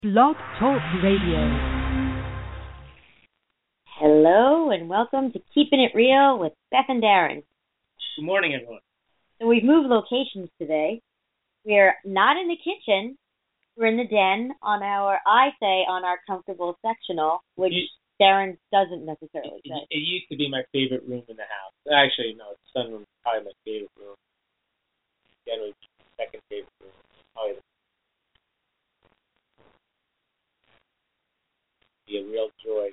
Blog Talk Radio. Hello and welcome to Keeping It Real with Beth and Darren. Good morning, everyone. So we've moved locations today. We're not in the kitchen. We're in the den on our comfortable sectional, which Darren doesn't necessarily say. It used to be my favorite room in the house. Actually, no, the sunroom is probably my favorite room. Generally, second favorite room. Probably be a real joy.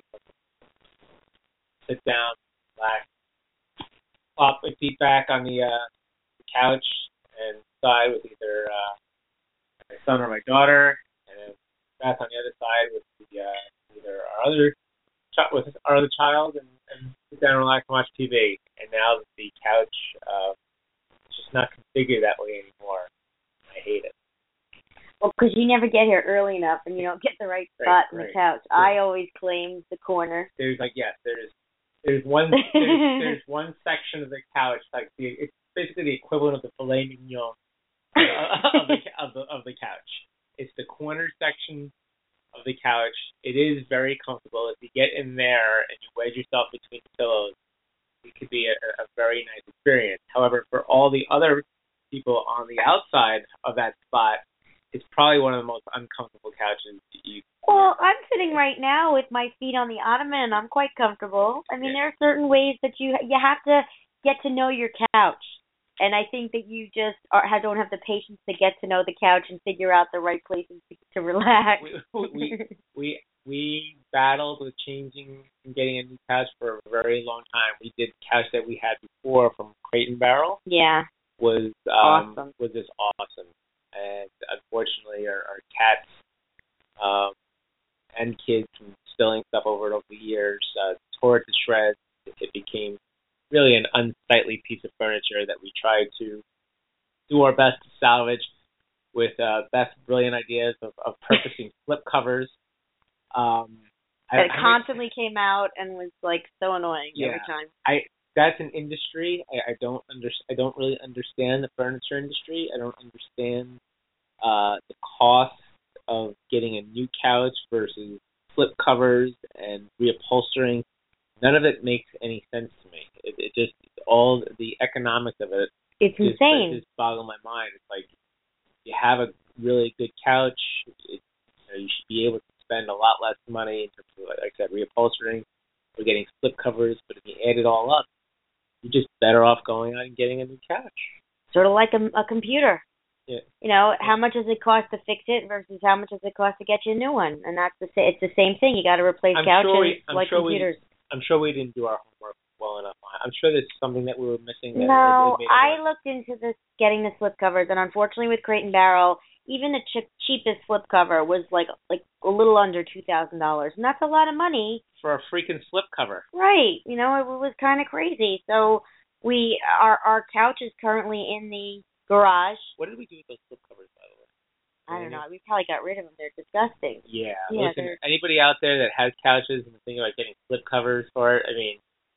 Sit down, relax, plop my feet back on the couch, and side with either my son or my daughter, and Beth on the other side with either with our other child, and sit down and relax and watch TV. And now the couch is just not configured that way anymore. I hate it. Well, because you never get here early enough and you don't get the right spot on the couch. Yeah. I always claim the corner. There's one there's one section of the couch, it's basically the equivalent of the filet mignon of the couch. It's the corner section of the couch. It is very comfortable. If you get in there and you wedge yourself between the pillows, it could be a very nice experience. However, for all the other people on the outside of that spot, it's probably one of the most uncomfortable couches you. Well, I'm sitting right now with my feet on the ottoman, and I'm quite comfortable. I mean, There are certain ways that you have to get to know your couch, and I think that you just don't have the patience to get to know the couch and figure out the right places to relax. We battled with changing and getting a new couch for a very long time. We did the couch that we had before from Crate and Barrel. Yeah, was awesome. Was just awesome. And unfortunately, our cats and kids from spilling stuff over the years tore it to shreds. It became really an unsightly piece of furniture that we tried to do our best to salvage with Beth's brilliant ideas of purchasing slip covers. It constantly came out and was so annoying every time. That's an industry. I don't really understand the furniture industry. I don't understand the cost of getting a new couch versus flip covers and reupholstering. None of it makes any sense to me. It just all the economics of it. It's insane. It just boggles my mind. It's like you have a really good couch. You should be able to spend a lot less money in terms of, like I said, reupholstering or getting slip covers. But if you add it all up, you're just better off going out and getting a new couch. Sort of like a computer. Yeah. How much does it cost to fix it versus how much does it cost to get you a new one? And it's the same thing. You got to replace couches computers. I'm sure we didn't do our homework well enough. I'm sure there's something that we were missing. No, I looked into getting the slip covers, and unfortunately with Crate and Barrel, even the cheapest slip cover was like a little under $2,000, and that's a lot of money for a freaking slip cover. Right. It was kind of crazy. So our couch is currently in the garage. What did we do with those slip covers, by the way? I don't know. We probably got rid of them. They're disgusting. Yeah. Listen, anybody out there that has couches and thinking about getting slip covers for it, I mean,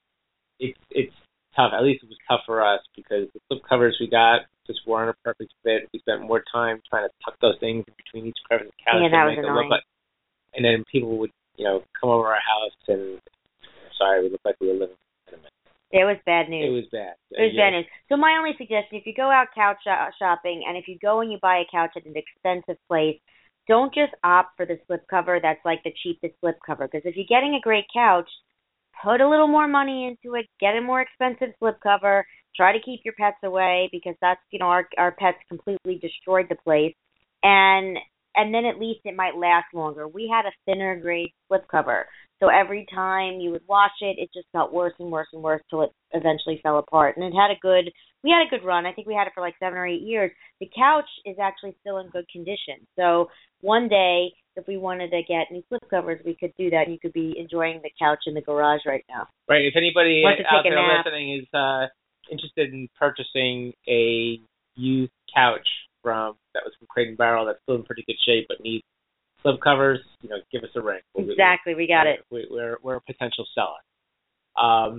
it's tough. At least it was tough for us because the slip covers we got just weren't a perfect fit. We spent more time trying to tuck those things in between each crevice of the couch. Yeah, that was annoying. And then people would, come over our house and, we looked like we were living in a minute. It was bad news. It was bad. Bad news. So my only suggestion, if you go out couch shopping and if you go and you buy a couch at an expensive place, don't just opt for the slip cover that's like the cheapest slip cover. Because if you're getting a great couch, put a little more money into it, get a more expensive slip cover, try to keep your pets away because that's, our pets completely destroyed the place. And then at least it might last longer. We had a thinner grade slip cover. So every time you would wash it, it just got worse and worse and worse till it eventually fell apart. And we had a good run. I think we had it for 7 or 8 years. The couch is actually still in good condition. So one day, if we wanted to get new slip covers, we could do that. And you could be enjoying the couch in the garage right now. Right. If anybody out there listening is interested in purchasing a used couch that was from Crate and Barrel that's still in pretty good shape but needs slip covers, give us a ring. Exactly, we got it. We're a potential seller.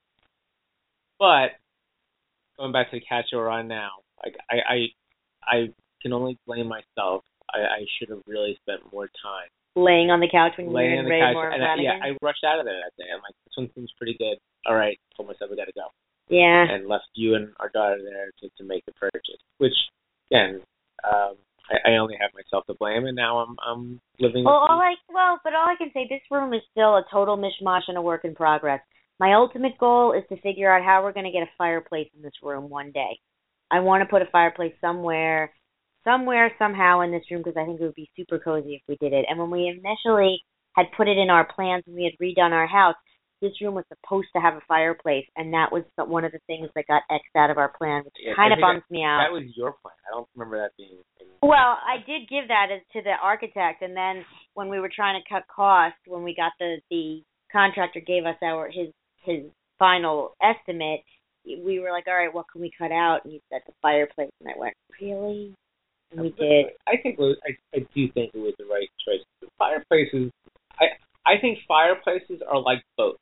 But going back to the couch we're on now, I can only blame myself. I should have really spent more time laying on the couch when you were laying in on the Ray couch. Moore And Flanagan. I rushed out of there that day. I'm like, this one seems pretty good. All right, told myself we got to go. Yeah. And left you and our daughter there to make the purchase. Which, again, I only have myself to blame, and now I'm living. But all I can say, this room is still a total mishmash and a work in progress. My ultimate goal is to figure out how we're going to get a fireplace in this room one day. I want to put a fireplace somewhere, somehow in this room, because I think it would be super cozy if we did it. And when we initially had put it in our plans and we had redone our house, this room was supposed to have a fireplace, and that was one of the things that got X'd out of our plan, which kind of bums me out. That was your plan. I don't remember that being. Well, I did give that to the architect, and then when we were trying to cut costs, when we got the contractor gave us his final estimate, we were like, all right, what can we cut out? And he said the fireplace, and I went, really? And we did. I do think it was the right choice. The fireplaces, I think fireplaces are like boats.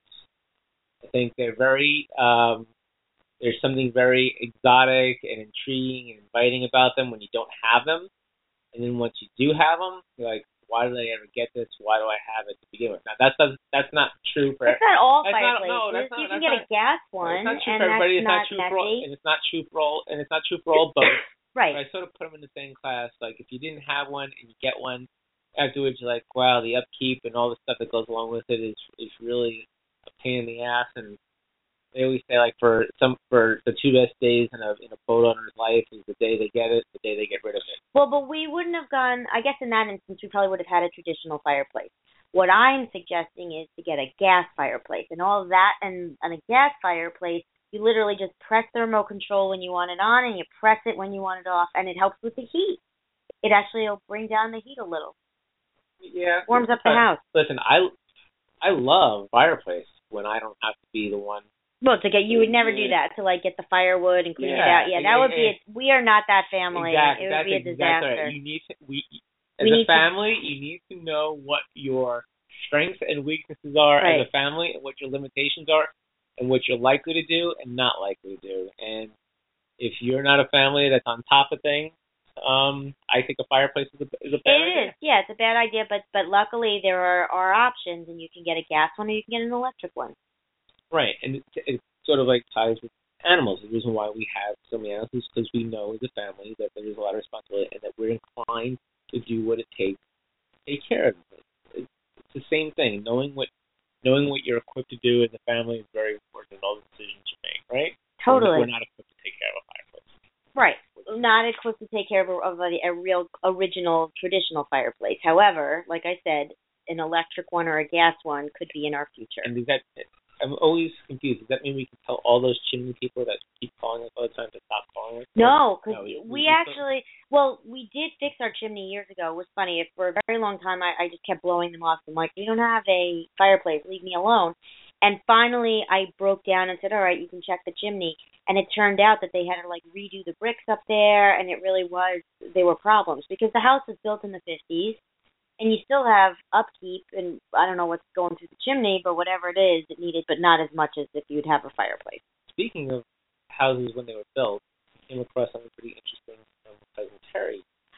I think they're very, there's something very exotic and intriguing and inviting about them when you don't have them. And then once you do have them, you're like, why did I ever get this? Why do I have it to begin with? Now, that's not true for... That's not all fireplaces. You can get a gas one, that's not true and for everybody. that's not and it's not true for all, and it's not true for all boats. Right. But I sort of put them in the same class. Like, if you didn't have one and you get one, afterwards you're like, wow, the upkeep and all the stuff that goes along with it is really a pain in the ass. And they always say, like, for the two best days in a boat owner's life is the day they get it, the day they get rid of it. Well, but we wouldn't have gone, I guess in that instance, we probably would have had a traditional fireplace. What I'm suggesting is to get a gas fireplace. And all of that, and a gas fireplace, you literally just press the remote control when you want it on, and you press it when you want it off, and it helps with the heat. It actually will bring down the heat a little. Yeah. Warms up the house. Listen, I love fireplace when I don't have to be the one. Well, you would never do that, to like get the firewood and clean it out. Yeah, that would be we are not that family. Exactly. It would be a disaster. Right. As a family, you need to know what your strengths and weaknesses are as a family, and what your limitations are, and what you're likely to do and not likely to do. And if you're not a family that's on top of things, I think a fireplace is a bad idea. It is. Yeah, it's a bad idea, but luckily there are options, and you can get a gas one or you can get an electric one. Right, and it sort of like ties with animals. The reason why we have so many animals is because we know as a family that there's a lot of responsibility and that we're inclined to do what it takes to take care of them. It's the same thing. Knowing what you're equipped to do as a family is very important in all the decisions you make, right? Totally. We're not equipped to take care of a fireplace. Right. Not equipped to take care of a real original traditional fireplace. However, like I said, an electric one or a gas one could be in our future. And does that... I'm always confused. Does that mean we can tell all those chimney people that keep calling us all the time to stop calling us? No, because we did fix our chimney years ago. It was funny. For a very long time, I just kept blowing them off. I'm like, we don't have a fireplace. Leave me alone. And finally, I broke down and said, all right, you can check the chimney. And it turned out that they had to, like, redo the bricks up there, and it really was, there were problems. Because the house was built in the 50s. And you still have upkeep, and I don't know what's going through the chimney, but whatever it is, it needed, but not as much as if you'd have a fireplace. Speaking of houses when they were built, I came across something pretty interesting from Cousin Terry.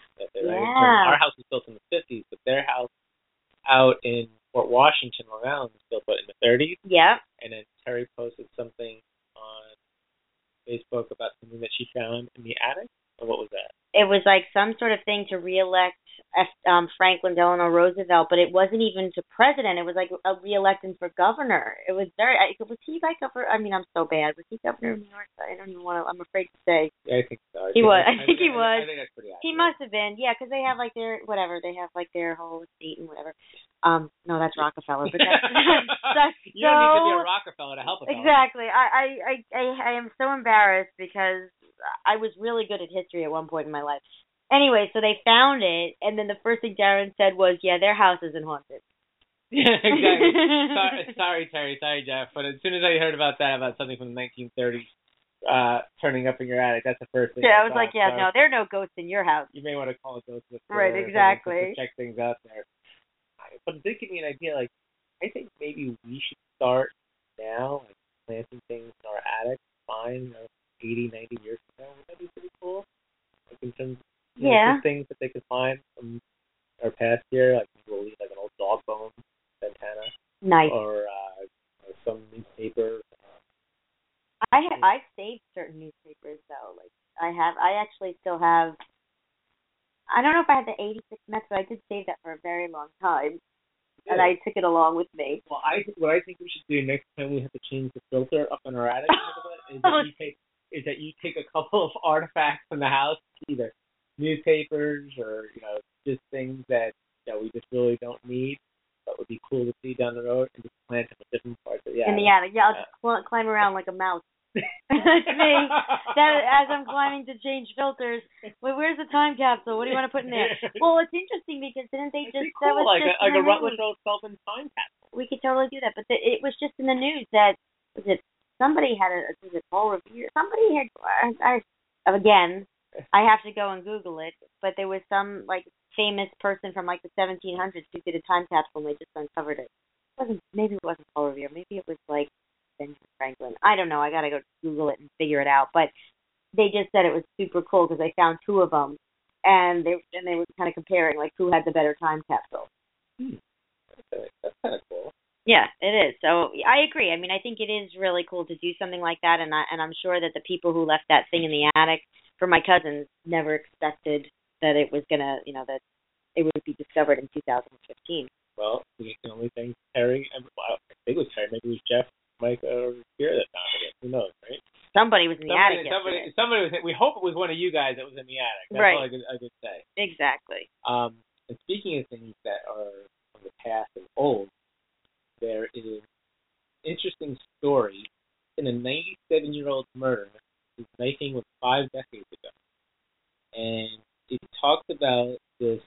Our house was built in the 50s, but their house out in Fort Washington, Long Island, was built in the 30s. Yeah. And then Terry posted something on Facebook about something that she found in the attic. Or what was that? It was like some sort of thing to reelect Franklin Delano Roosevelt, but it wasn't even to president. It was like a reelecting for governor. It was was he like governor? I mean, I'm so bad. Was he governor of New York? I don't even want to, I'm afraid to say. Yeah, I think so. He was. I think he was. I think that's pretty accurate. He must have been, yeah, because they have like they have like their whole estate and whatever. No, that's Rockefeller, but that's you don't need to be a Rockefeller to help a fellow. Exactly. I am so embarrassed because I was really good at history at one point in my life. Anyway, so they found it, and then the first thing Darren said was, yeah, their house isn't haunted. Yeah, exactly. Sorry, Terry. Sorry, Jeff. But as soon as I heard about something from the 1930s turning up in your attic, that's the first thing. Yeah, I was like, yeah, no, there are no ghosts in your house. You may want to call a ghost whisperer. Right, exactly. To check things out there. But it did give me an idea. Like, I think maybe we should start now, like planting things in our attic. Fine, 80, 90 years from now. Would that be pretty cool? Like in terms of things that they could find from Nice. or some newspaper. I've saved certain newspapers though. Like I actually still have. I don't know if I had the 86 Mets, but I did save that for a very long time, and I took it along with me. Well, what I think we should do next time we have to change the filter up in our attic is that you take a couple of artifacts from the house, either newspapers or just things that we just really don't need, but would be cool to see down the road, and just plant them in different parts of the attic. In the attic, yeah. I'll just climb around like a mouse. That's me. That as I'm climbing to change filters. Where's the time capsule? What do you want to put in there? Well, it's interesting because didn't they just cool. that was like just a Rutledge Old Sullivan time capsule. We could totally do that, but it was just in the news that somebody had was it Paul Revere? Somebody had again. I have to go and Google it, but there was some like famous person from like the 1700s who did a time capsule and they just uncovered it. Maybe it wasn't Paul Revere. Maybe it was like Benjamin Franklin. I don't know. I gotta go Google it and figure it out. But they just said it was super cool because they found two of them, and they were kind of comparing like who had the better time capsule. That's kind of cool. Yeah, it is. So I agree. I mean, I think it is really cool to do something like that, and I'm sure that the people who left that thing in the attic for my cousins never expected that it was gonna, that it would be discovered in 2015. Well, we can only thank Terry. I think it was Terry. Maybe it was Jeff, Mike, or Pierre that found it. Who knows, right? Somebody was in the attic. Somebody was. We hope it was one of you guys that was in the attic. That's right. all I could say. Exactly. And speaking of things that are from the past and old, there is an interesting story in a 97-year-old murder whose making was 5 decades ago, and it talks about this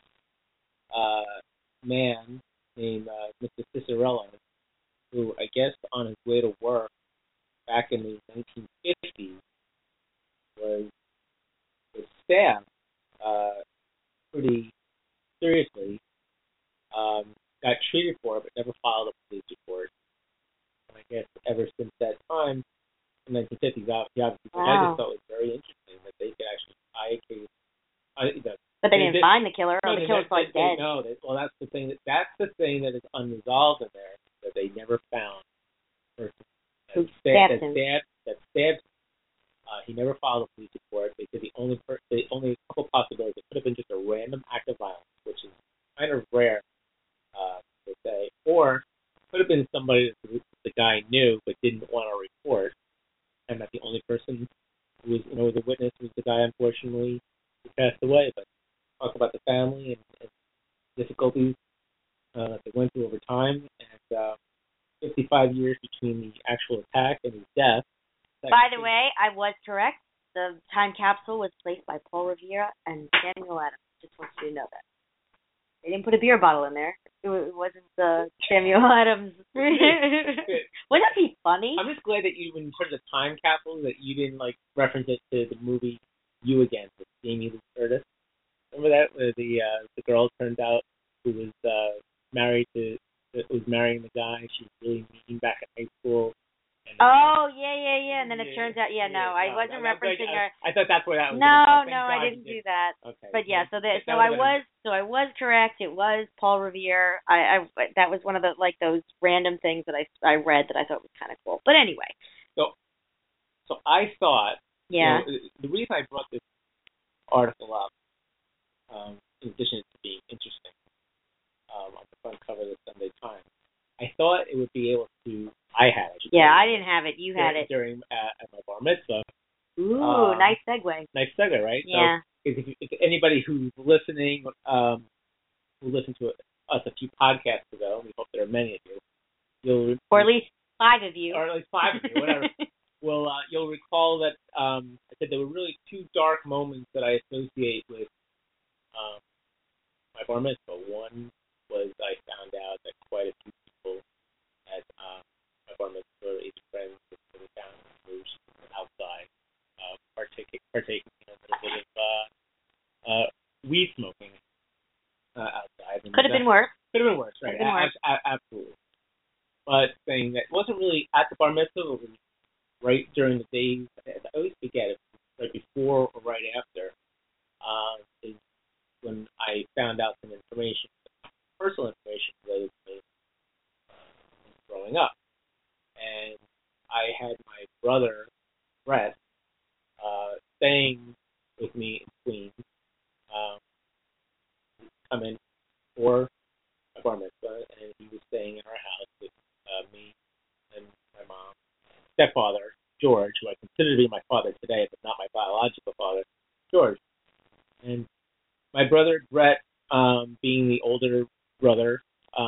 man named Mr. Cicerello, who I guess on his way to work back in the 1950s was stabbed pretty seriously, got treated for it but never filed a police report. And I guess ever since that time, in the 1950s, obviously, wow. I just thought it was very interesting that they could actually tie a case. But they didn't find the killer, or the killer's probably dead. No, that's the thing. That's the thing that is unresolved in there, that they never found the person who stabbed him. He never filed a police report. They said the only couple possibilities. It could have been just a random act of violence, which is kind of rare to say, or it could have been somebody that the guy knew but didn't want to report, and that the only person who was a witness was the guy, unfortunately, who passed away. But talk about the family and difficulties that they went through over time, and 55 years between the actual attack and his death. By the way, I was correct. The time capsule was placed by Paul Revere and Samuel Adams. Just want you to know that. They didn't put a beer bottle in there. It wasn't Samuel Adams. Wouldn't that be funny? I'm just glad that you, when you put the time capsule, that you didn't reference it to the movie You Again with Jamie Lee Curtis. Remember that, where the girl turned out who was marrying the guy. She was really mean back in high school. And, yeah. And then it turns out, I wasn't referencing her. I thought that's where that was. No, I didn't do that. Okay. But yeah, I was correct. It was Paul Revere. I that was one of those random things that I read that I thought was kind of cool. But anyway. So I thought. Yeah. The reason I brought this article up, in addition to being interesting, on the front cover of the Sunday Times, I thought it would be able to. I had it. Yeah, I didn't have it. You had it during at my bar mitzvah. Ooh, nice segue. Nice segue, right? Yeah. So if anybody who's listening, who listened to us a few podcasts ago, we hope there are many of you. Or at least 5 of you. Or at least 5 of you, whatever. Well, you'll recall that I said there were really 2 dark moments that I associate with my bar mitzvah. One was I found out that quite a few people at my bar mitzvah, 8 friends in the town, were outside partaking in a little bit of weed smoking outside. Could have been worse. Could have been worse, right? Absolutely. But saying that it wasn't really at the bar mitzvah, it was right during the days. I always forget if it was right before or right after. Is when I found out some information, personal information related to brother, Brett, staying with me in Queens, come in for my bar mitzvah, and he was staying in our house with me and my mom, stepfather, George, who I consider to be my father today, but not my biological father, George. And my brother, Brett, being the older brother,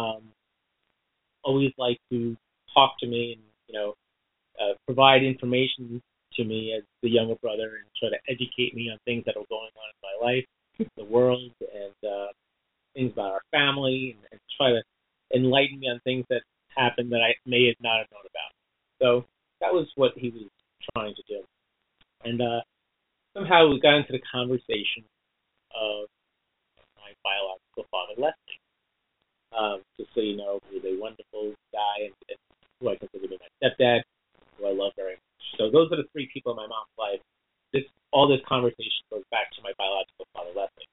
always liked to talk to me and, provide information to me as the younger brother and try to educate me on things that are going on in my life, the world, and things about our family, and try to enlighten me on things that happened that I may not have known about. So that was what he was trying to do. And somehow we got into the conversation of my biological father, Leslie. Just so you know, he was a wonderful guy and who I consider to be my stepdad, who I love very much. So those are the three people in my mom's life. All this conversation goes back to my biological father, Leslie.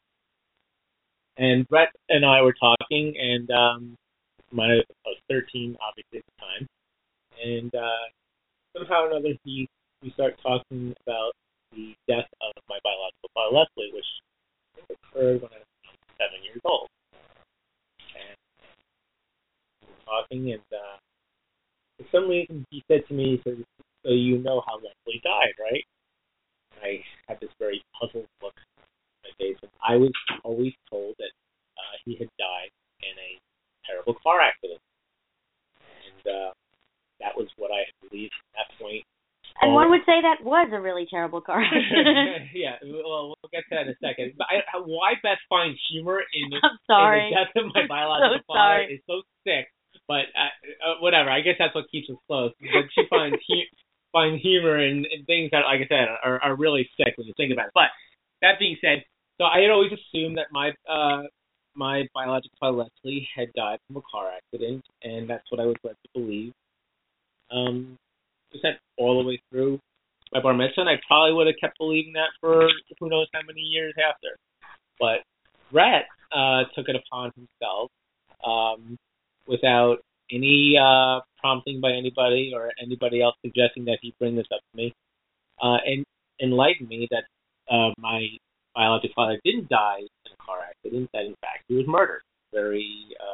And Brett and I were talking, and I was 13, obviously, at the time. And somehow or another, we start talking about the death of my biological father, Leslie, which occurred when I was 7 years old. And we were talking, and for some reason, he said to me, so you know how Leslie died, right? And I had this very puzzled look on my face, and I was always told that he had died in a terrible car accident. And that was what I believed at that point. And one would say that was a really terrible car accident. Yeah, well, we'll get to that in a second. But why Beth finds humor in the death of my biological father is so sick. But whatever, I guess that's what keeps us close. But she finds humor in things that, like I said, are really sick when you think about it. But that being said, so I had always assumed that my biological father, Leslie, had died from a car accident, and that's what I was led to believe. Just that all the way through my bar mitzvah, and I probably would have kept believing that for who knows how many years after. But Brett took it upon himself, without any prompting by anybody or anybody else suggesting that he bring this up to me, and enlightened me that my biological father didn't die in a car accident, that in fact he was murdered. Very,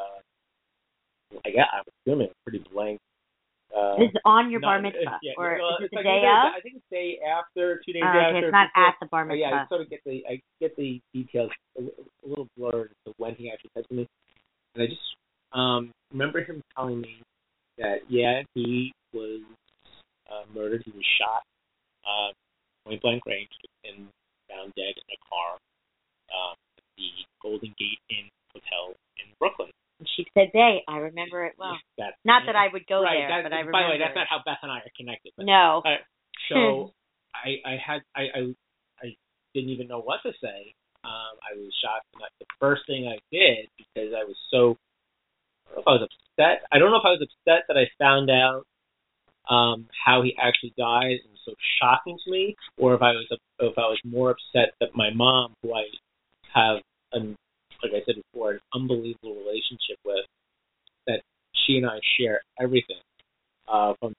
I'm assuming a pretty blank. It's on your bar mitzvah, or is it the day of? I think it's day after, 2 days after. Okay, it's not at the bar mitzvah. Yeah, I sort of get the details a little blurred as to when he actually said to me, and I just remember him telling me that he was murdered. He was shot, point blank range, and found dead in a car at the Golden Gate Inn Hotel in Brooklyn. She said day. I remember it well. Not that I would go there, but I remember. By the way, that's not how Beth and I are connected. But, no. So I didn't even know what to say. I was shocked. And the first thing I did, because I was so, I don't know if I was upset. I don't know if I was upset that I found out how he actually died, and so shocking to me, or if I was more upset that my mom, who I have like I said before, an unbelievable relationship with, that she and I share everything. From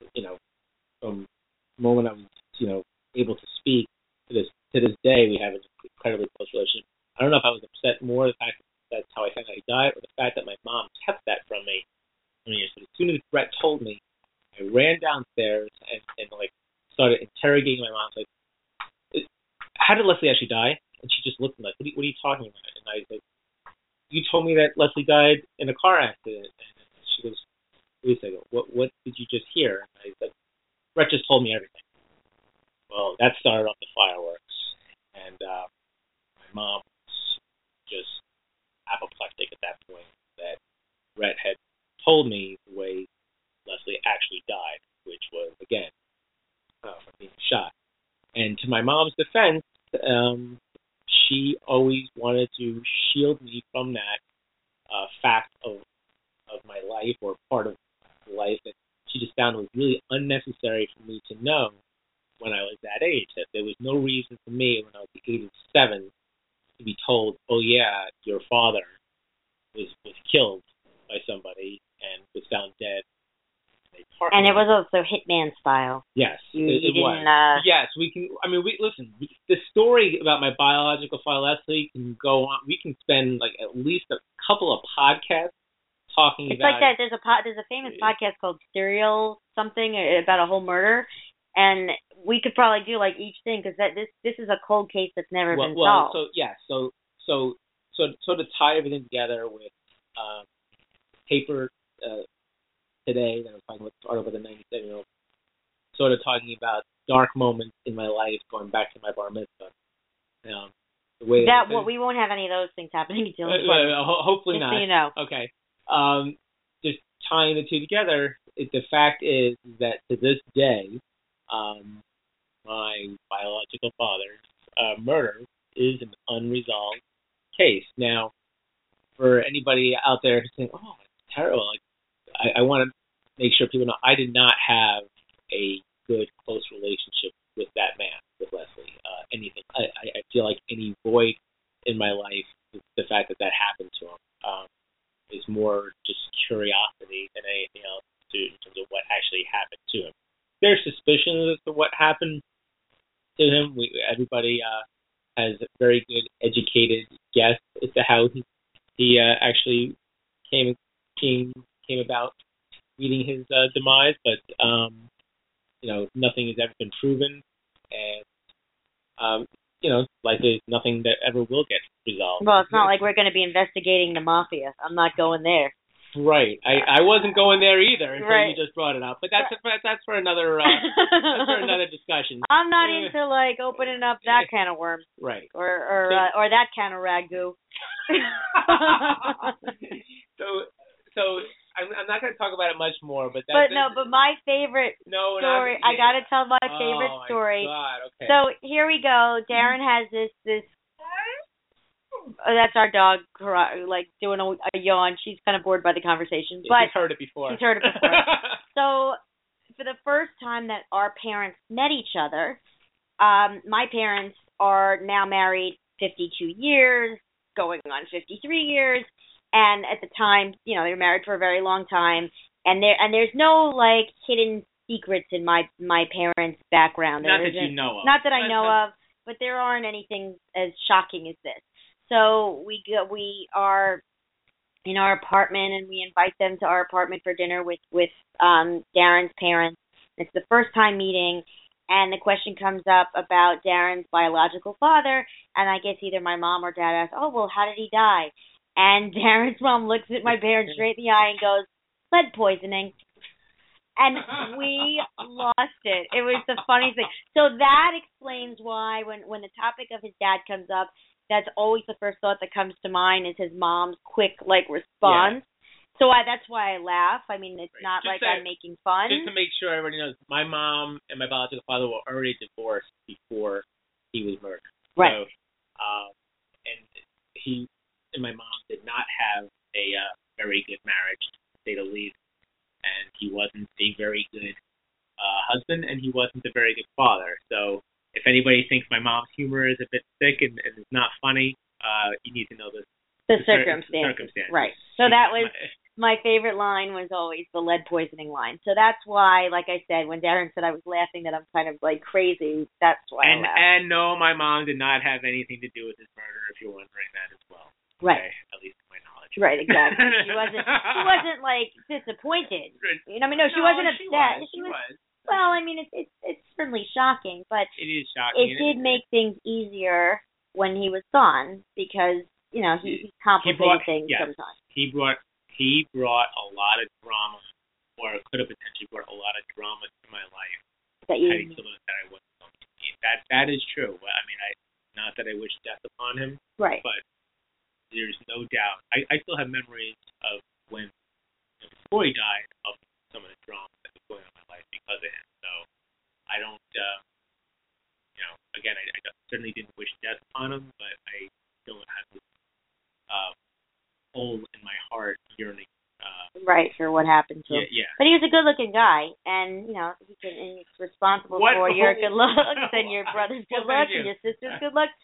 the moment I was, able to speak to this day, we have an incredibly close relationship. I don't know if I was upset more the fact that that's how I found out he died, or the fact that my mom kept that from me. So as soon as Brett told me, I ran downstairs and started interrogating my mom. Like, how did Leslie actually die? And she just looked at me like, what are you talking about? And I said, you told me that Leslie died in a car accident. And she goes, wait a second, what did you just hear? And I said, Brett just told me everything. Well, that started off the fireworks. And my mom was just apoplectic at that point, that Brett had told me the way Leslie actually died, which was, again, from being shot. And to my mom's defense, she always wanted to shield me from that fact of my life, or part of life, that she just found it was really unnecessary for me to know when I was that age. That there was no reason for me, when I was the age of 7, to be told, oh yeah, your father was killed by somebody and was found dead in a partner. And it was also Hitman style. Yes, You it didn't, was. Yes, we can. I mean, listen. The story about my biological father, Leslie, can go on. We can spend like at least a couple of podcasts talking It's about. like that. There's a famous podcast called Serial something about a whole murder, and we could probably do like each thing because this is a cold case that's never been solved. So to tie everything together with paper today that I was talking about the article with the 97-year-old, sort of talking about dark moments in my life, going back to my bar mitzvah. The way we won't have any of those things happening until hopefully not. So you know. Okay. Just tying the two together, the fact is that to this day, my biological father's murder is an unresolved case. Now, for anybody out there who's saying, "Oh, it's terrible," like, I want to make sure people know I did not have a good, close relationship with that man, with Leslie. Anything. I feel like any void in my life, the fact that happened to him, is more just curiosity than anything else in terms of what actually happened to him. There's suspicions as to what happened to him. Everybody has a very good, educated guess as to how he actually came about meeting his demise, but nothing has ever been proven, and likely nothing that ever will get resolved. Well, it's not like we're going to be investigating the mafia. I'm not going there. Right. I wasn't going there either until right. you just brought it up. But that's for another that's for another discussion. I'm not into like opening up that can of worms. Right. Or that can of ragu. So I'm not going to talk about it much more, but my favorite story. I got to tell my favorite story. Oh my God. Okay. So here we go. Darren has this. That's our dog, like doing a yawn. She's kind of bored by the conversation, but she's heard it before. So, for the first time that our parents met each other, my parents are now married 52 years, going on 53 years, and at the time, they were married for a very long time, and there's no like hidden secrets in my parents' background. Not that you know of. Not that I know of, but there aren't anything as shocking as this. So we are in our apartment, and we invite them to our apartment for dinner with Darren's parents. It's the first time meeting, and the question comes up about Darren's biological father, and I guess either my mom or dad asks, "Oh, well, how did he die?" And Darren's mom looks at my parents straight in the eye and goes, "Lead poisoning." And we lost it. It was the funniest thing. So that explains why when the topic of his dad comes up, that's always the first thought that comes to mind is his mom's quick response. Yeah. So that's why I laugh. I mean, it's not just like I'm making fun. Just to make sure everybody knows, my mom and my biological father were already divorced before he was murdered. Right. So, and he and my mom did not have a very good marriage, to say the least. And he wasn't a very good husband, and he wasn't a very good father. So if anybody thinks my mom's humor is a bit thick and is not funny, you need to know the circumstances. Right. So that was my favorite line was always the lead poisoning line. So that's why, like I said, when Darren said I was laughing that I'm kind of like crazy, that's why I laughed. And no, my mom did not have anything to do with his murder, if you're wondering that as well. Right. Okay, at least to my knowledge. Right, exactly. She wasn't like disappointed. You know, I mean, no, she wasn't upset. She was. Well, I mean, it's certainly shocking, but it is shocking. It did make things easier when he was gone because he complicated things sometimes. He brought a lot of drama, or could have potentially brought a lot of drama to my life. That I wasn't going to need. That is true. I mean, not that I wish death upon him, right? But there's no doubt. I still have memories of when before he died of some of the drama that was going on in my life because of him. So I don't, again, I certainly didn't wish death upon him, but I still have this hole in my heart yearning. Right, for what happened to him. Yeah. But he was a good-looking guy, and he's responsible for your good looks and your brother's good looks and your sister's good looks.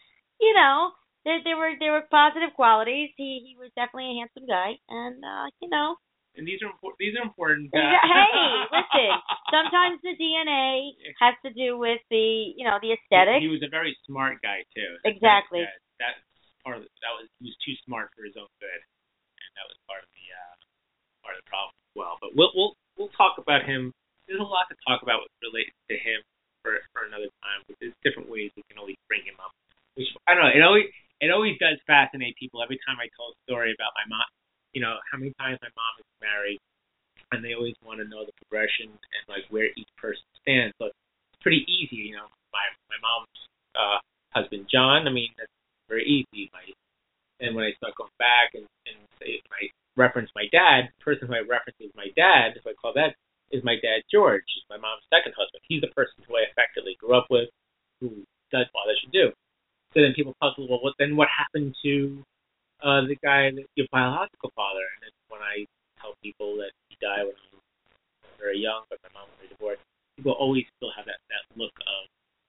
There were positive qualities. He was definitely a handsome guy, and And these are important. Hey, listen. Sometimes the DNA has to do with the aesthetics. He was a very smart guy too. Exactly. That's part of he was too smart for his own good, and that was part of the problem as well. But we'll talk about him. There's a lot to talk about related to him for another time. But there's different ways we can always bring him up. Which I don't know. It always does fascinate people every time I tell a story about my mom. How many times my mom is married, and they always want to know the progression and like where each person stands. But it's pretty easy, My mom's husband John. I mean, that's very easy. And when I start going back and say I reference my dad, the person who I reference is my dad. If I call that is my dad George, my mom's second husband. He's the person who I effectively grew up with, who does what I should do. So then people puzzle, well, what happened to the guy, your biological father? And then when I tell people that he died when I was very young, but my mom was divorced, people always still have that look of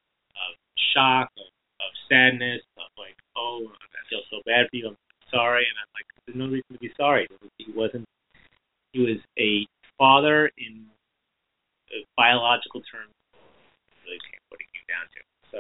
shock, of sadness, of like, oh, I feel so bad for you, I'm sorry. And I'm like, there's no reason to be sorry. He was a father in biological terms. Really what it came down to. So,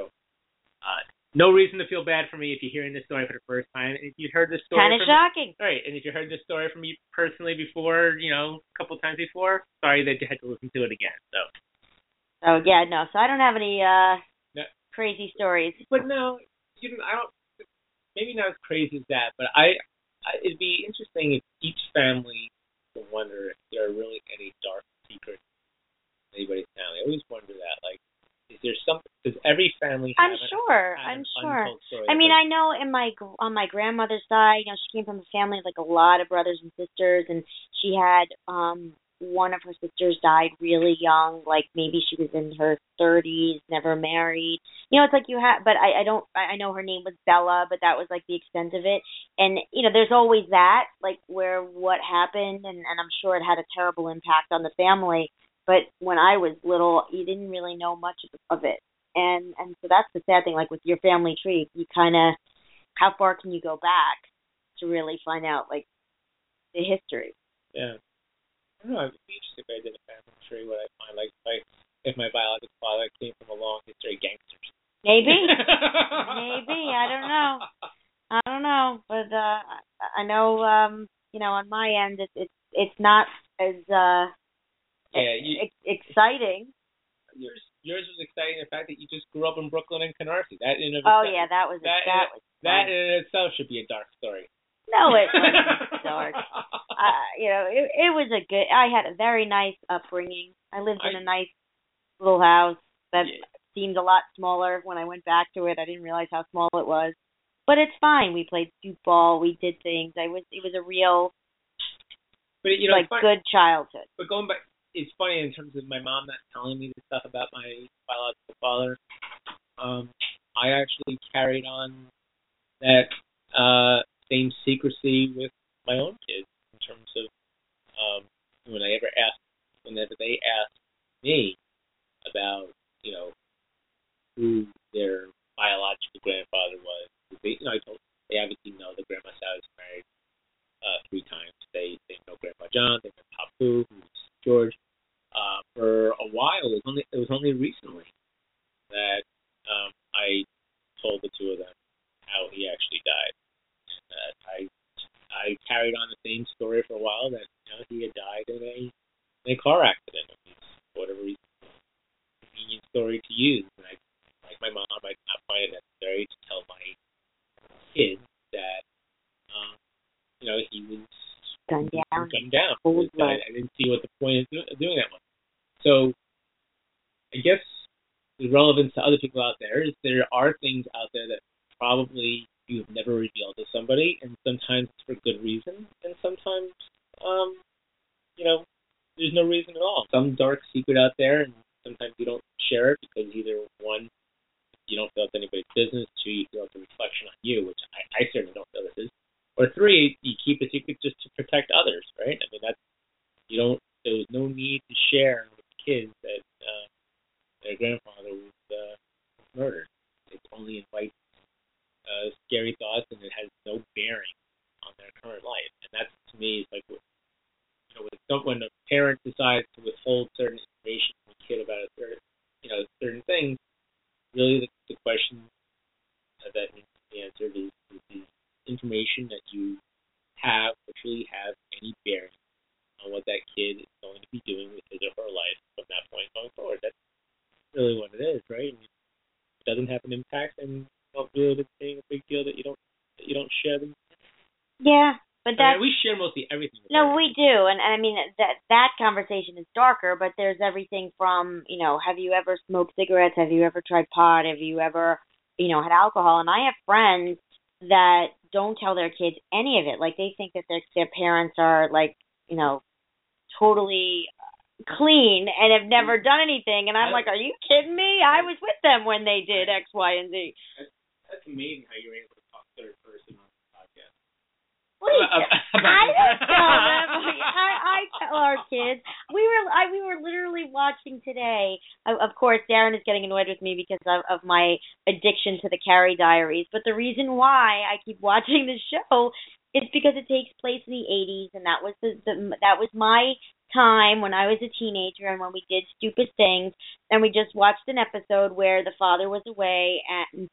no reason to feel bad for me if you're hearing this story for the first time. If you heard this story, kind of shocking, right? And if you heard this story from me personally before, a couple of times before, sorry that you had to listen to it again. So. Oh yeah, no. So I don't have any crazy stories. But no, I don't. Maybe not as crazy as that, but it'd be interesting if each family would wonder if there are really any dark secrets in anybody's family. I always wonder that, like. Is there something? Does every family have I'm sure. untold story? I mean, I know on my grandmother's side, she came from a family of like a lot of brothers and sisters, and she had one of her sisters died really young, like maybe she was in her 30s, never married. It's like you have, but I know her name was Bella, but that was like the extent of it. And there's always that, like where what happened, and I'm sure it had a terrible impact on the family. But when I was little, you didn't really know much of it. And so that's the sad thing, like with your family tree, you kind of, how far can you go back to really find out, like, the history? Yeah. I don't know, it'd be interesting if I did a family tree, what I find, like, if my biological father came from a long history of gangsters. Maybe. Maybe. I don't know. But I know, on my end, it's not as... exciting. Yours was exciting. The fact that you just grew up in Brooklyn and Canarsie. That in itself, that was that in itself should be a dark story. No, it wasn't dark. It was a good. I had a very nice upbringing. I lived in a nice little house that seemed a lot smaller when I went back to it. I didn't realize how small it was, but it's fine. We played stoop ball. We did things. It was a real, good childhood. But going back. It's funny in terms of my mom not telling me the stuff about my biological father. I actually carried on that same secrecy with my own kids in terms of whenever they asked me about who their biological grandfather was. I told they obviously know that Grandma Sal was married 3 times. They know Grandpa John. They know Papu, who's George. For a while, it was only recently that I told the two of them how he actually died. I carried on the same story for a while that he had died in a car accident. For whatever reason, convenient story to use. And like my mom, I did not find it necessary to tell my kids that he was gunned down. I didn't see what the point of doing that was. So, I guess the relevance to other people out there is there are things out there that probably you've never revealed to somebody, and sometimes it's for good reason, and sometimes, there's no reason at all. Some dark secret out there, and sometimes you don't share it because either one, you don't feel it's anybody's business, 2, you feel it's a reflection on you, which I certainly don't feel this is, or 3, you keep a secret just to protect others, right? I mean, there was no need to share kids that their grandfather was murdered. It only invites scary thoughts, and it has no bearing on their current life. And that, to me, is like, with when a parent decides to withhold certain information from a kid about a certain things, really the question that needs to be answered is the information that you have or truly have any bearing on what that kid is going to be doing with his or her life from that point going forward. That's really what it is, right? And if it doesn't have an impact, then don't really think a big deal that you don't share them. Yeah, but that we share mostly everything. No, we do, and I mean that conversation is darker. But there's everything from have you ever smoked cigarettes? Have you ever tried pot? Have you ever had alcohol? And I have friends that don't tell their kids any of it. Like they think that their parents are like totally clean and have never done anything. And I'm like, are you kidding me? I was with them when they did X, Y, and Z. That's amazing how you're able to talk third person on the podcast. I don't tell them. I tell our kids. We were literally watching today. Of course, Darren is getting annoyed with me because of my addiction to the Carrie Diaries. But the reason why I keep watching this show is because it takes place in the 80s, and that was that was my time when I was a teenager and when we did stupid things. And we just watched an episode where the father was away and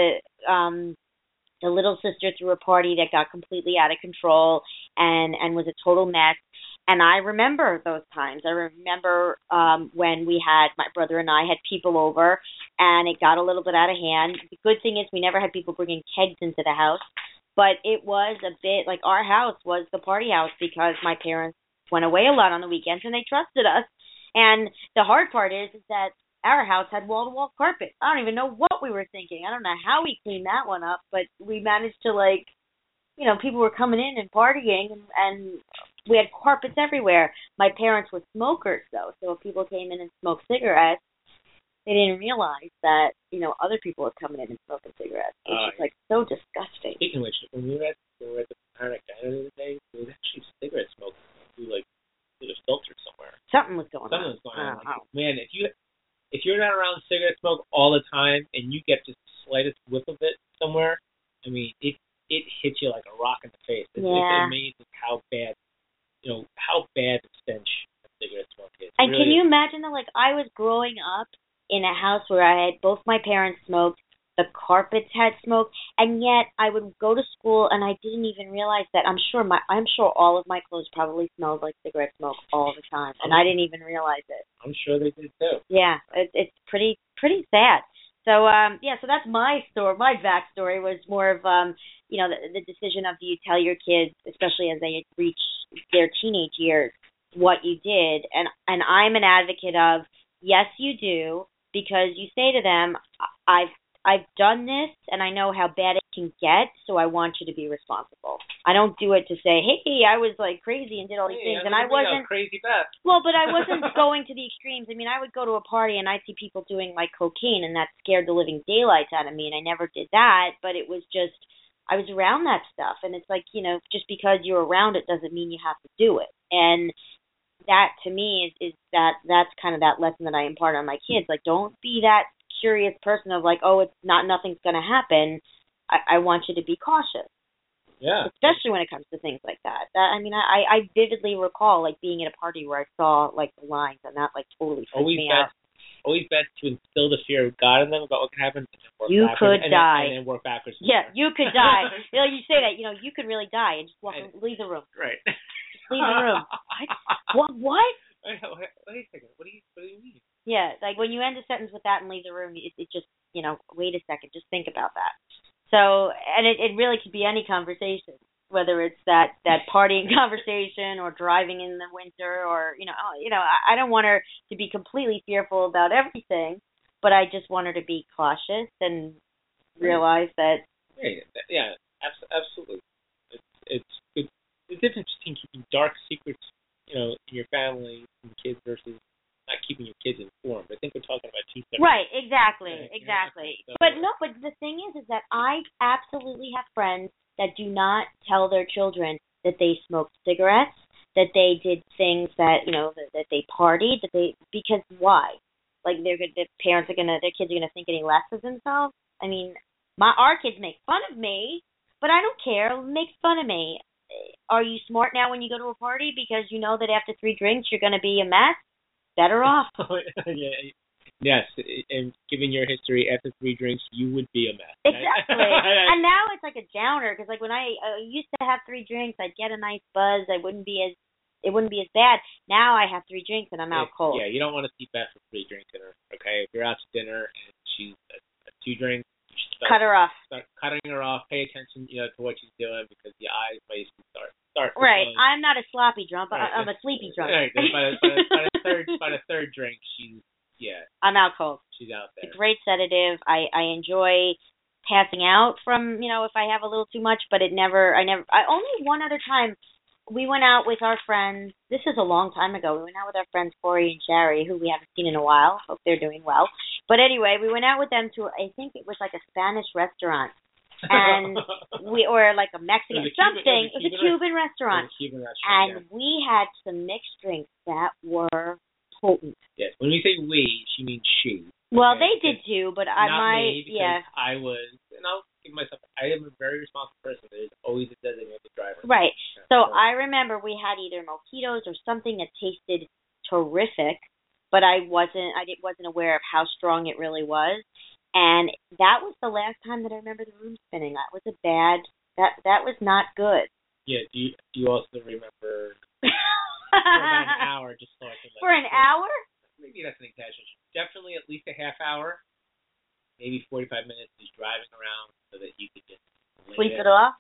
the little sister threw a party that got completely out of control and was a total mess. And I remember those times. I remember when my brother and I had people over and it got a little bit out of hand. The good thing is we never had people bringing kegs into the house, but it was a bit like our house was the party house because my parents went away a lot on the weekends and they trusted us. And the hard part is that our house had wall-to-wall carpet. I don't even know what we were thinking. I don't know how we cleaned that one up, but we managed to, people were coming in and partying, and we had carpets everywhere. My parents were smokers, though, so if people came in and smoked cigarettes, they didn't realize that, other people were coming in and smoking cigarettes. It was just, so disgusting. Speaking of which, when we were at the Panoramic Diner the other day, there was actually cigarette smoke through, the filter somewhere. Something was going on. Something was going on. Man, if you're not around cigarette smoke all the time and you get just the slightest whiff of it somewhere, I mean, it hits you like a rock in the face. It's amazing how bad the stench of cigarette smoke is. And really, can you imagine that? I was growing up in a house where I had both my parents smoked, the carpets had smoke, and yet I would go to school and I didn't even realize that. I'm sure all of my clothes probably smelled like cigarette smoke all the time, and I didn't even realize it. I'm sure they did too. Yeah, it's pretty sad. So so that's my story. My backstory was more of the decision of, do you tell your kids, especially as they reach their teenage years, what you did, and I'm an advocate of yes, you do, because you say to them, I've done this, and I know how bad it can get, so I want you to be responsible. I don't do it to say, hey, I was crazy and did all these things, and I wasn't crazy Beth. Well, but I wasn't going to the extremes. I mean, I would go to a party and I'd see people doing cocaine, and that scared the living daylights out of me, and I never did that. But it was just I was around that stuff, and it's just because you're around it doesn't mean you have to do it. And that to me is that's kind of that lesson that I impart on my kids. Don't be that curious person of nothing's going to happen. I want you to be cautious. Yeah. Especially when it comes to things like that. I vividly recall being at a party where I saw the lines, and that totally freaked me out. Always best to instill the fear of God in them about what can happen. You could die. And then work backwards. Yeah, you could die. You say that, you could really die and just leave the room. Right. Just leave the room. What? Wait a second. What do you mean? Yeah, when you end a sentence with that and leave the room, it just, wait a second, just think about that. So, and it really could be any conversation, whether it's that partying conversation or driving in the winter or, I don't want her to be completely fearful about everything, but I just want her to be cautious and realize that. Yeah, absolutely. It's the difference between keeping dark secrets, in your family and kids versus not keeping your kids informed. I think we're talking about two separate. Right, exactly. But the thing is that I absolutely have friends that do not tell their children that they smoked cigarettes, that they did things that that they partied, because why? Their kids are gonna think any less of themselves. I mean, our kids make fun of me, but I don't care. Make fun of me. are you smart now when you go to a party because you know that after 3 drinks you're going to be a mess? Better off. Yeah. Yes, and given your history, after 3 drinks, you would be a mess. Exactly. And now it's like a downer because like when I used to have 3 drinks, I'd get a nice buzz. It wouldn't be as bad. Now I have 3 drinks and I'm out cold. Yeah, you don't want to see Beth with 3 drinks in her. Okay, if you're out to dinner and she's at 2 drinks, you should cut her off. Start cutting her off. Pay attention, to what she's doing because the eyes may start. Right. I'm not a sloppy drunk. Right. I'm a sleepy drunk. Right. By the third drink, I'm out cold. She's out there. It's a great sedative. I enjoy passing out from, if I have a little too much, but only one other time we went out with our friends. This is a long time ago. We went out with our friends Corey and Sherry, who we haven't seen in a while. Hope they're doing well. But anyway, we went out with them to, I think it was like a Spanish restaurant. And or like a Mexican, something. It was a Cuban restaurant. And we had some mixed drinks that were potent. Yes. When we say we, she means she. Well, they did too, but me, I was, and I'll give myself, I am a very responsible person. There's always a designated driver. Right. So I remember we had either mojitos or something that tasted terrific, but I wasn't aware of how strong it really was. And that was the last time that I remember the room spinning. That was that was not good. Yeah. Do you also remember for about an hour just so I can For an hour? Maybe that's an exaggeration. Definitely at least a half hour, maybe 45 minutes. He's driving around so that you could just sleep it off.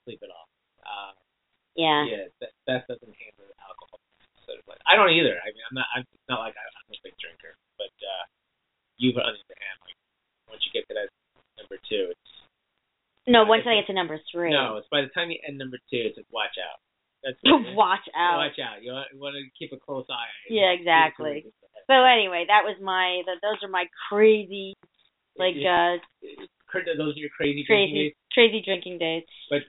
Yeah. Yeah. That doesn't handle alcohol. So I don't either. I mean, I'm not. It's not like I'm a big drinker, but you on the other hand, like once you get to that number 2, it's. No, once I get to number 3. No, it's by the time you end number 2, it's like watch out. That's watch out. Watch out. You want to keep a close eye on it. Yeah, exactly. So anyway, that was those are my crazy, like, those are your crazy drinking days. But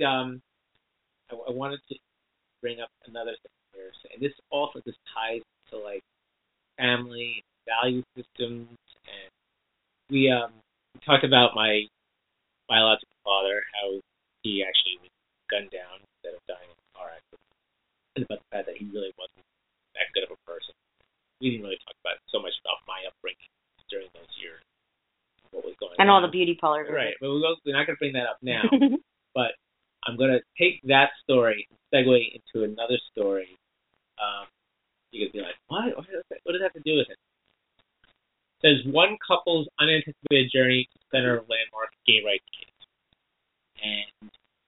I wanted to bring up another thing here, and this ties to like family, value systems, and we talked about my biological father, how he actually was gunned down instead of dying in a car accident, and about the fact that he really wasn't that good of a person. We didn't really talk so much about my upbringing during those years, what was going on. And all the beauty parlors. Right, but we're not going to bring that up now. But I'm going to take that story and segue into another story. You could be like, what? What does that have to do with it? It says, one couple's unanticipated journey to center of landmark gay rights case. And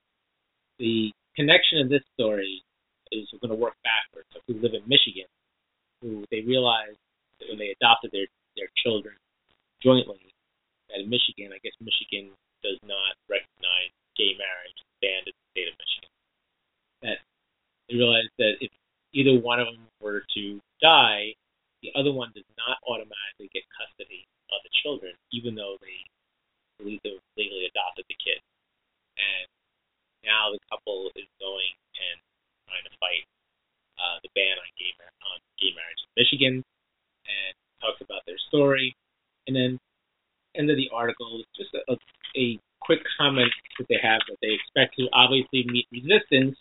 the connection of this story is we're going to work backwards. So if we live in Michigan, who they realized that when they adopted their children jointly, that in Michigan, I guess Michigan does not recognize gay marriage, banned in the state of Michigan. That they realized that if either one of them were to die, the other one does not automatically get custody of the children, even though they believe they legally adopted the kid. And now the couple is going and trying to fight the ban on gay marriage in Michigan, and talks about their story. And then end of the article is just a quick comment that they have that they expect to obviously meet resistance.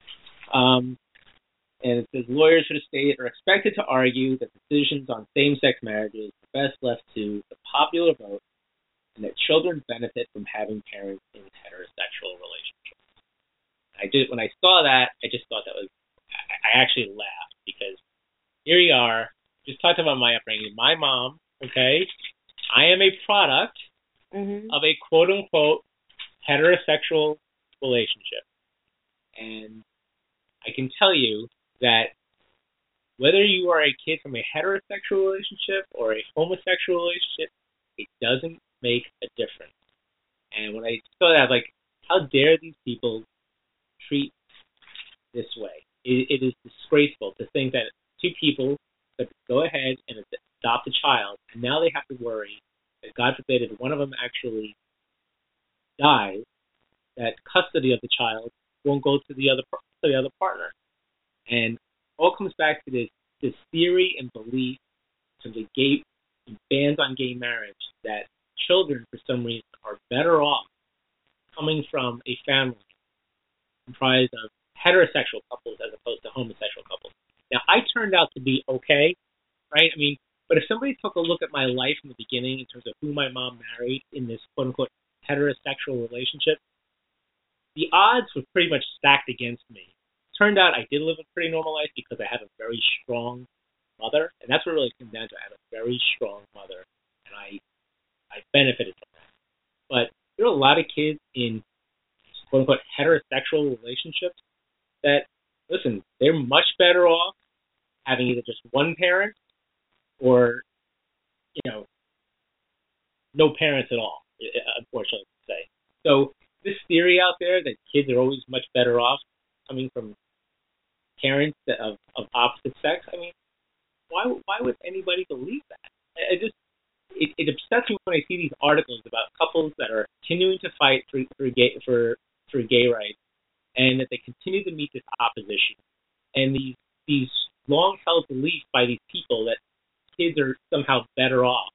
And it says lawyers for the state are expected to argue that decisions on same-sex marriages are best left to the popular vote, and that children benefit from having parents in heterosexual relationships. When I saw that, I just thought that was. I actually laughed because here you are, just talked about my upbringing. My mom, okay, I am a product of a quote-unquote heterosexual relationship. And I can tell you that whether you are a kid from a heterosexual relationship or a homosexual relationship, it doesn't make a difference. And when I saw that, I was like, how dare these people treat this way? It is disgraceful to think that 2 people that go ahead and adopt a child, and now they have to worry that, God forbid, if one of them actually dies, that custody of the child won't go to the other partner. And all comes back to this theory and belief from the gay bans on gay marriage that children, for some reason, are better off coming from a family comprised of heterosexual couples as opposed to homosexual couples. Now, I turned out to be okay, right? I mean, but if somebody took a look at my life in the beginning in terms of who my mom married in this quote-unquote heterosexual relationship, the odds were pretty much stacked against me. Turned out I did live a pretty normal life because I had a very strong mother, and that's what it really came down to. I had a very strong mother, and I benefited from that. But there are a lot of kids in quote-unquote heterosexual relationships that, listen, they're much better off having either just one parent or, no parents at all, unfortunately to say. So this theory out there that kids are always much better off coming from parents of opposite sex, I mean, why would anybody believe that? It upsets me when I see these articles about couples that are continuing to fight for gay rights, and that they continue to meet this opposition, and these long-held beliefs by these people that kids are somehow better off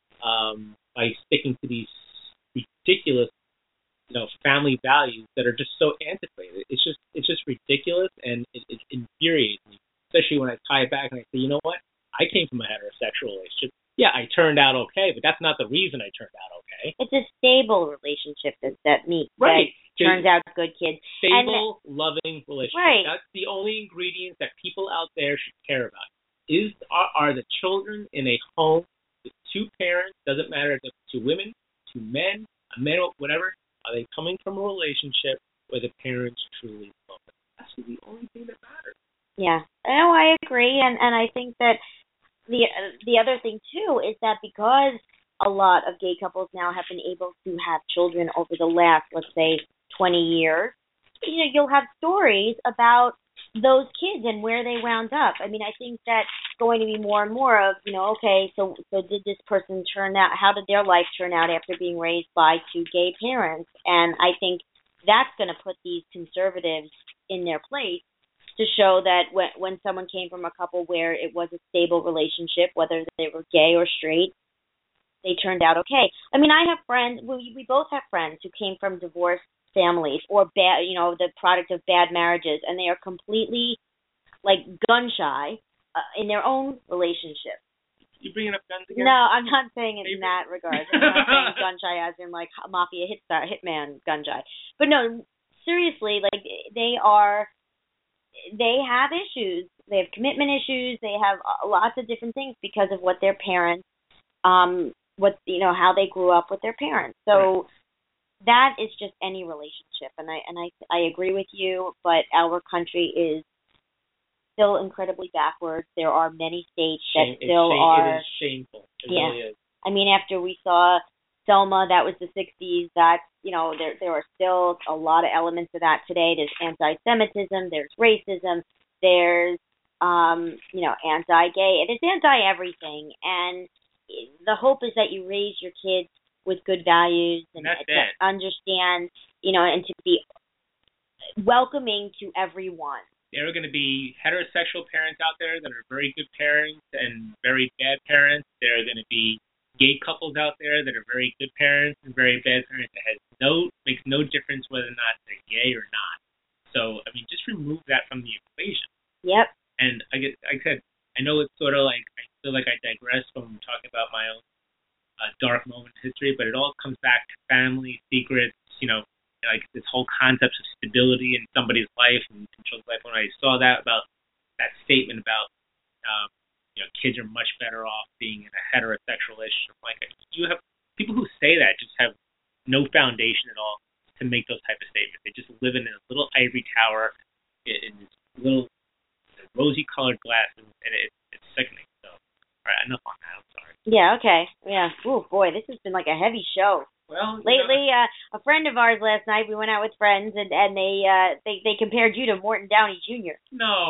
by sticking to these ridiculous, family values that are just so antiquated. It's just ridiculous, and it infuriates me, especially when I tie it back and I say, you know what? I came from a heterosexual relationship. Yeah, I turned out okay, but that's not the reason I turned out okay. It's a stable relationship that turns out good kids. Stable, loving relationship. Right. That's the only ingredient that people out there should care about. Are the children in a home with two parents, doesn't matter if it's two women, two men, a male, whatever, are they coming from a relationship where the parents truly love them? That's the only thing that matters. Yeah. No, I agree, and I think that the other thing too is that because a lot of gay couples now have been able to have children over the last, let's say, 20 years, you'll have stories about those kids and where they wound up. I mean, I think that's going to be more and more of, okay, so did this person how did their life turn out after being raised by two gay parents? And I think that's going to put these conservatives in their place to show that when someone came from a couple where it was a stable relationship, whether they were gay or straight, they turned out okay. I mean, I have friends, we both have friends who came from divorced families or bad, the product of bad marriages, and they are completely gun shy in their own relationship. You bringing up guns again? No, I'm not saying it in that regard. I'm not saying gun shy as in mafia hitman gun shy. But no, seriously, they have issues. They have commitment issues. They have lots of different things because of what their parents, how they grew up with their parents. So that is just any relationship, and I agree with you. But our country is still incredibly backwards. There are many states that still are. It is shameful. It yeah. really is. I mean, after we saw Selma, that was the 60s. That's, there are still a lot of elements of that today. There's anti-Semitism, there's racism, there's, anti-gay. It is anti-everything. And the hope is that you raise your kids with good values and to understand, and to be welcoming to everyone. There are going to be heterosexual parents out there that are very good parents and very bad parents. There are going to be gay couples out there that are very good parents and very bad parents. It makes no difference whether or not they're gay or not. So, I mean, just remove that from the equation. Yep. And like I said, I know it's sort of I feel like I digress from talking about my own dark moment in history, but it all comes back to family, secrets, this whole concept of stability in somebody's life and children's life. When I saw that statement about kids are much better off being in a heterosexual relationship. You have people who say that just have no foundation at all to make those type of statements. They just live in a little ivory tower in this little rosy-colored glass, and it's sickening. So, all right, enough on that. I'm sorry. Yeah. Okay. Yeah. Oh boy, this has been like a heavy show. Well, lately, a friend of ours last night, we went out with friends, and they compared you to Morton Downey Jr. No.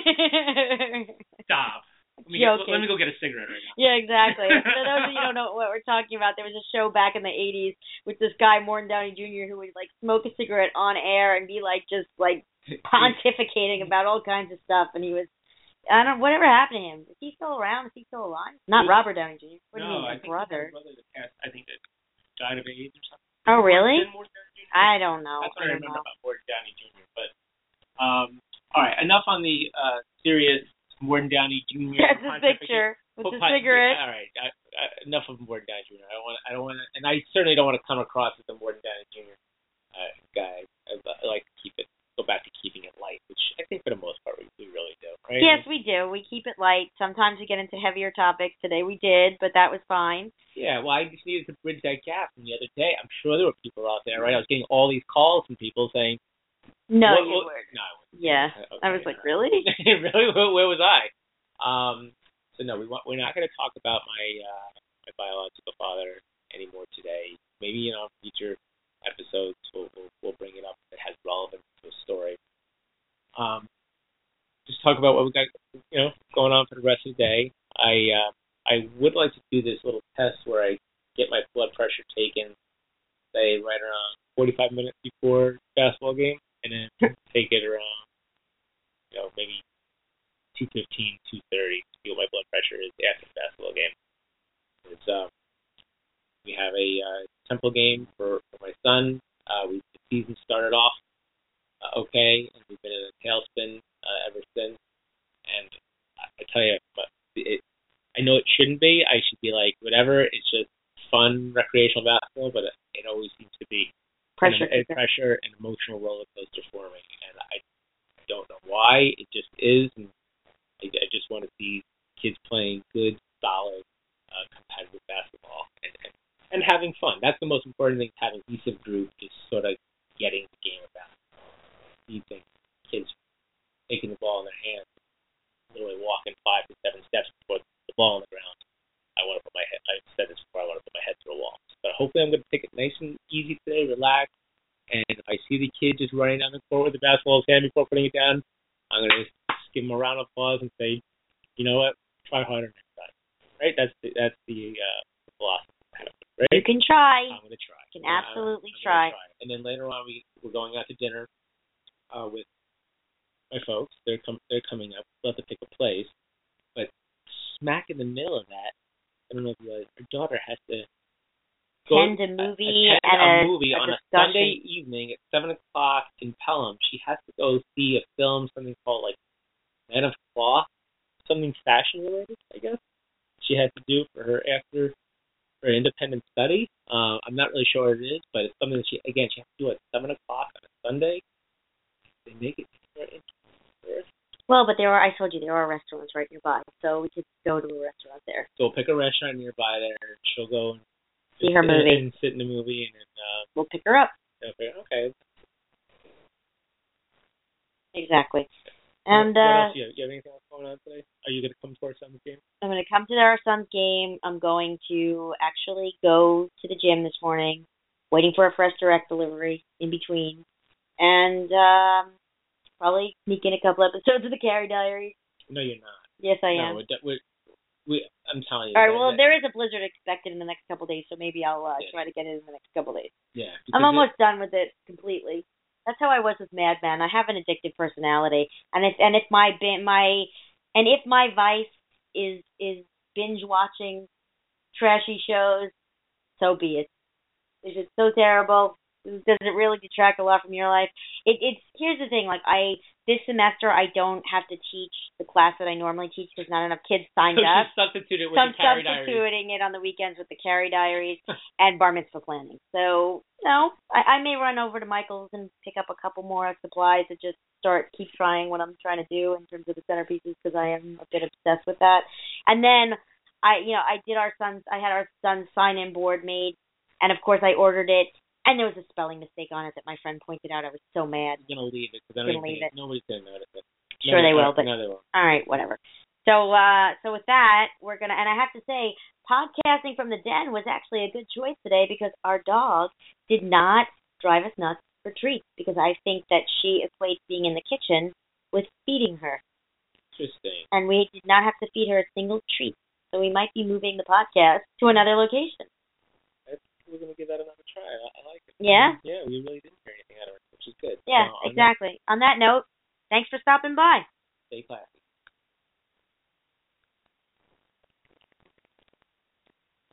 Stop. Let me go get a cigarette right now. Yeah, exactly. For those of you who don't know what we're talking about, there was a show back in the 80s with this guy, Morton Downey Jr., who would smoke a cigarette on air and be just pontificating about all kinds of stuff. And he was, whatever happened to him? Is he still around? Is he still alive? Not Robert Downey Jr. What do you mean, his brother? I think that died of AIDS or something. Oh, really? I don't know. That's what I remember about Morton Downey Jr., but All right, enough on the serious Warden Downey Jr. That's his picture with the cigarette. All right, enough of Warden Downey Jr. I don't want to, and I certainly don't want to come across as a Warden Downey Jr. Guy. I like to go back to keeping it light, which I think for the most part we really do, right? Yes, we do. We keep it light. Sometimes we get into heavier topics. Today we did, but that was fine. Yeah, well, I just needed to bridge that gap from the other day. I'm sure there were people out there, right? I was getting all these calls from people saying, No, you weren't. No. Yeah. Okay. I was like, really? Really? Where was I? So no, we're not going to talk about my biological father anymore today. Maybe in our future episodes we'll bring it up if it has relevance to a story. Just talk about what we got, going on for the rest of the day. I would like to do this little test where I get my blood pressure taken, say right around 45 minutes before the basketball game, and then take it around, maybe 2:15, 2:30 to see what my blood pressure is after the basketball game. We have a Temple game for my son. The season started off okay, and we've been in a tailspin ever since. And I tell you, I know it shouldn't be. I should be like, whatever, it's just fun, recreational basketball, but it always seems to be pressure and emotional roller coaster for me. And I don't know why. It just is. And I just want to see kids playing good, solid, competitive basketball and having fun. That's the most important thing, having a cohesive group, just sort of getting the game of basketball. You think kids taking the ball in their hands, literally walking 5 to 7 steps before the ball on the ground. I've said this before, I want to put my head through a wall. But hopefully I'm going to take it nice and easy today, relax. And if I see the kid just running down the court with the basketball in his hand before putting it down, I'm going to just give him a round of applause and say, you know what, try harder next time. Right? That's the philosophy. Right? You can try. I'm going to try. You can absolutely try. And then later on, we're going out to dinner with my folks. They're coming up. We'll have to pick a place. But smack in the middle of that, I don't know if you realize, our daughter has to attend a movie on a Sunday discussion. evening at 7 o'clock in Pelham. She has to go see a film, something called like Man of Cloth, something fashion related, I guess. She has to do for her after her independent study. I'm not really sure what it is, but it's something that she has to do at 7 o'clock on a Sunday. They make it more interesting. Well, but I told you, there are restaurants right nearby, so we could go to a restaurant there. So we'll pick a restaurant nearby there. She'll go and see her movie. And sit in the movie, and then we'll pick her up. Okay. Exactly. And what else do you have? You have anything else going on today? Are you going to come to our son's game? I'm going to come to our son's game. I'm going to actually go to the gym this morning, waiting for a Fresh Direct delivery in between, and probably sneak in a couple episodes of the Carrie Diaries. No, you're not. Yes, I am. I'm telling you. All right, well, there is a blizzard expected in the next couple of days, so maybe I'll try to get it in the next couple of days. Yeah. I'm almost done with it completely. That's how I was with Mad Men. I have an addictive personality, and if my vice is binge watching trashy shows, so be it. Is it so terrible? Does it really detract a lot from your life? Here's the thing. This semester I don't have to teach the class that I normally teach because not enough kids signed up. So substituting it on the weekends with the Carrie Diaries and Bar Mitzvah planning. So I may run over to Michael's and pick up a couple more supplies to just keep trying what I'm trying to do in terms of the centerpieces because I am a bit obsessed with that. And then I had our son's sign-in board made, and of course I ordered it. And there was a spelling mistake on it that my friend pointed out. I was so mad. You're going to leave it because nobody's going to notice it. Sure they will, but no, they won't. All right, whatever. So with that, we're going to, and I have to say, podcasting from the den was actually a good choice today because our dog did not drive us nuts for treats because I think that she equates being in the kitchen with feeding her. Interesting. And we did not have to feed her a single treat. So we might be moving the podcast to another location. We're going to give that another try. I like it. Yeah? Yeah, we really didn't hear anything out of it, which is good. Yeah, exactly. On that note, thanks for stopping by. Stay classy.